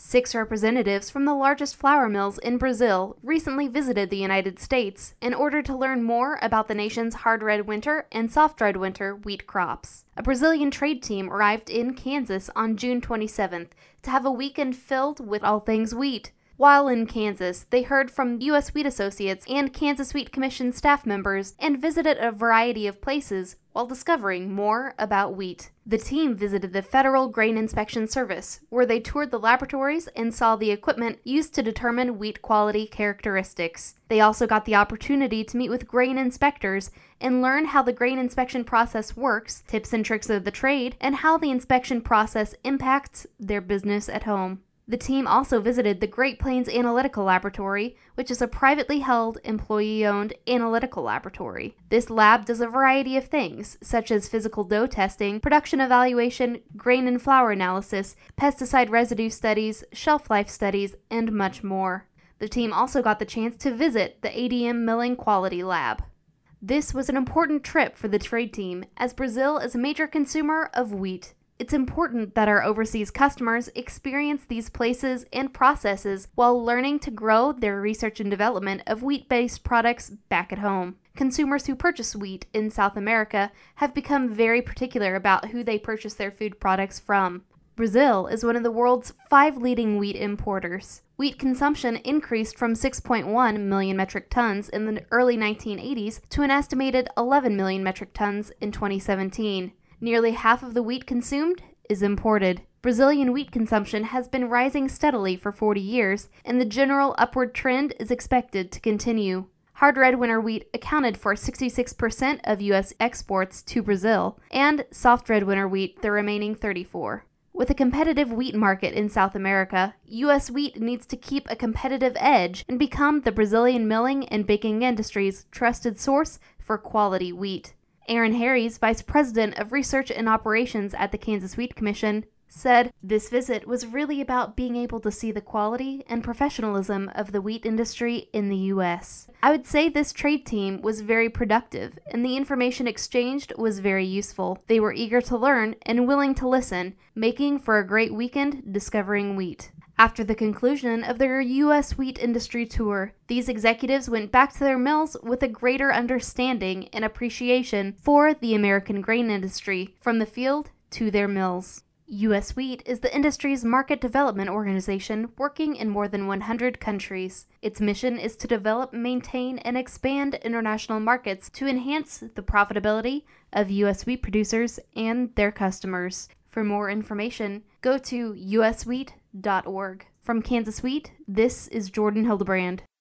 6 representatives from the largest flour mills in Brazil recently visited the United States in order to learn more about the nation's hard red winter and soft red winter wheat crops. A Brazilian trade team arrived in Kansas on June 27th to have a weekend filled with all things wheat. While in Kansas, they heard from U.S. Wheat Associates and Kansas Wheat Commission staff members and visited a variety of places while discovering more about wheat. The team visited the Federal Grain Inspection Service, where they toured the laboratories and saw the equipment used to determine wheat quality characteristics. They also got the opportunity to meet with grain inspectors and learn how the grain inspection process works, tips and tricks of the trade, and how the inspection process impacts their business at home. The team also visited the Great Plains Analytical Laboratory, which is a privately held, employee-owned analytical laboratory. This lab does a variety of things, such as physical dough testing, production evaluation, grain and flour analysis, pesticide residue studies, shelf life studies, and much more. The team also got the chance to visit the ADM Milling Quality Lab. This was an important trip for the trade team, as Brazil is a major consumer of wheat. It's important that our overseas customers experience these places and processes while learning to grow their research and development of wheat-based products back at home. Consumers who purchase wheat in South America have become very particular about who they purchase their food products from. Brazil is one of the world's 5 leading wheat importers. Wheat consumption increased from 6.1 million metric tons in the early 1980s to an estimated 11 million metric tons in 2017. Nearly half of the wheat consumed is imported. Brazilian wheat consumption has been rising steadily for 40 years, and the general upward trend is expected to continue. Hard red winter wheat accounted for 66% of U.S. exports to Brazil, and soft red winter wheat the remaining 34%. With a competitive wheat market in South America, U.S. wheat needs to keep a competitive edge and become the Brazilian milling and baking industry's trusted source for quality wheat. Aaron Harries, Vice President of Research and Operations at the Kansas Wheat Commission, said, "This visit was really about being able to see the quality and professionalism of the wheat industry in the U.S. I would say this trade team was very productive, and the information exchanged was very useful. They were eager to learn and willing to listen, making for a great weekend discovering wheat." After the conclusion of their U.S. wheat industry tour, these executives went back to their mills with a greater understanding and appreciation for the American grain industry, from the field to their mills. U.S. Wheat is the industry's market development organization working in more than 100 countries. Its mission is to develop, maintain, and expand international markets to enhance the profitability of U.S. wheat producers and their customers. For more information, go to uswheat.org. From Kansas Wheat, this is Jordan Hildebrand.